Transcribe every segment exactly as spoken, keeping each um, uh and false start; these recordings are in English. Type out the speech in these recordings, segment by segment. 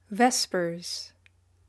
Vespers.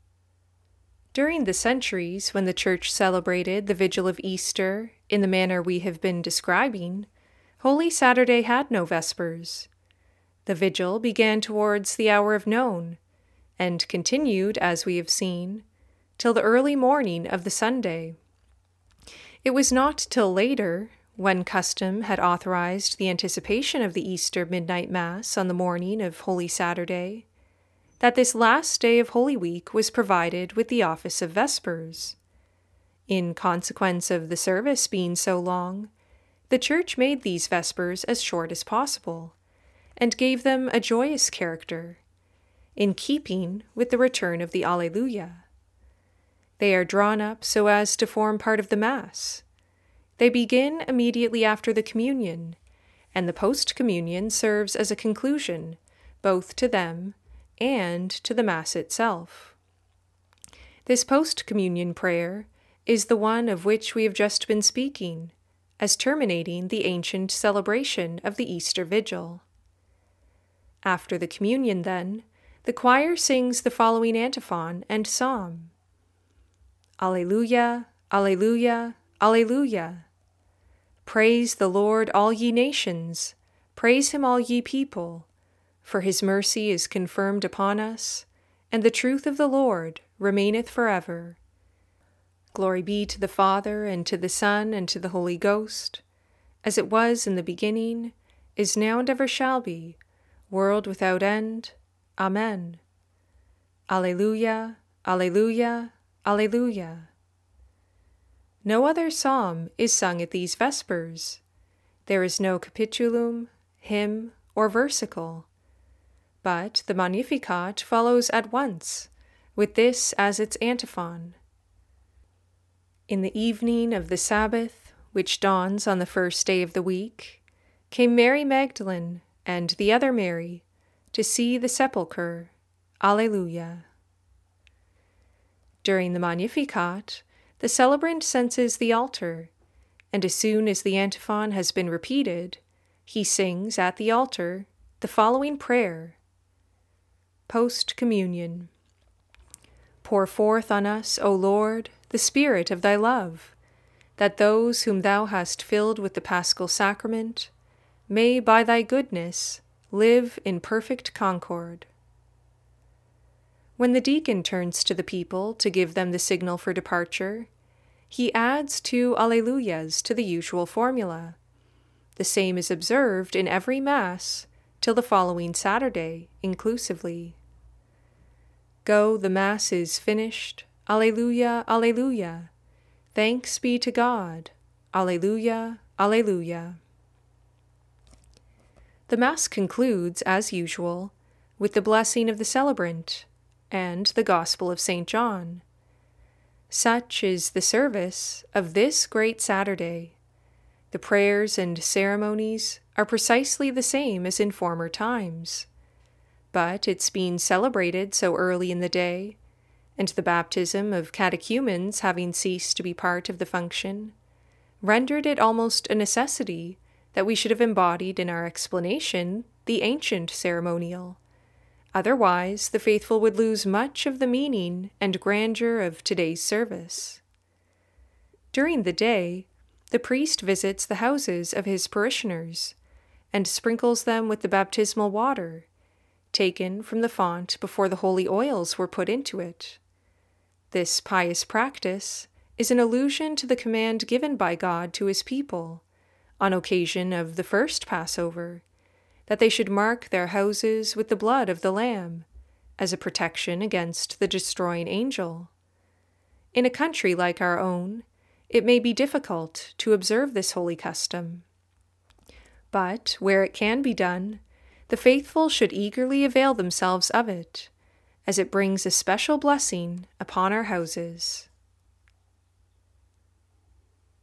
During the centuries when the Church celebrated the Vigil of Easter in the manner we have been describing, Holy Saturday had no Vespers. The Vigil began towards the hour of noon, and continued, as we have seen, till the early morning of the Sunday. It was not till later, when custom had authorized the anticipation of the Easter midnight Mass on the morning of Holy Saturday, that this last day of Holy Week was provided with the office of Vespers. In consequence of the service being so long, the Church made these Vespers as short as possible, and gave them a joyous character, in keeping with the return of the Alleluia. They are drawn up so as to form part of the Mass. They begin immediately after the Communion, and the post-Communion serves as a conclusion, both to them and to the Mass itself. This post-Communion prayer is the one of which we have just been speaking, as terminating the ancient celebration of the Easter Vigil. After the Communion, then, the choir sings the following antiphon and psalm. Alleluia, Alleluia, Alleluia. Praise the Lord, all ye nations. Praise him, all ye people. For his mercy is confirmed upon us, and the truth of the Lord remaineth forever. Glory be to the Father, and to the Son, and to the Holy Ghost, as it was in the beginning, is now, and ever shall be, world without end. Amen. Alleluia, Alleluia, Alleluia. No other psalm is sung at these Vespers. There is no capitulum, hymn, or versicle. But the Magnificat follows at once, with this as its antiphon. In the evening of the Sabbath, which dawns on the first day of the week, came Mary Magdalene and the other Mary to see the sepulchre. Alleluia. During the Magnificat, the celebrant censes the altar, and as soon as the antiphon has been repeated, he sings at the altar the following prayer. Post-Communion. Pour forth on us, O Lord, the Spirit of thy love, that those whom thou hast filled with the Paschal Sacrament may, by thy goodness, live in perfect concord. When the deacon turns to the people to give them the signal for departure, he adds two Alleluias to the usual formula. The same is observed in every Mass till the following Saturday, inclusively. Go, the Mass is finished. Alleluia, Alleluia. Thanks be to God. Alleluia, Alleluia. The Mass concludes, as usual, with the blessing of the celebrant and the Gospel of Saint John. Such is the service of this great Saturday. The prayers and ceremonies are precisely the same as in former times, but its being celebrated so early in the day, and the baptism of catechumens having ceased to be part of the function, rendered it almost a necessity that we should have embodied in our explanation the ancient ceremonial. Otherwise, the faithful would lose much of the meaning and grandeur of today's service. During the day, the priest visits the houses of his parishioners and sprinkles them with the baptismal water, taken from the font before the holy oils were put into it. This pious practice is an allusion to the command given by God to his people, on occasion of the first Passover, that they should mark their houses with the blood of the Lamb, as a protection against the destroying angel. In a country like our own, it may be difficult to observe this holy custom. But where it can be done, the faithful should eagerly avail themselves of it, as it brings a special blessing upon our houses.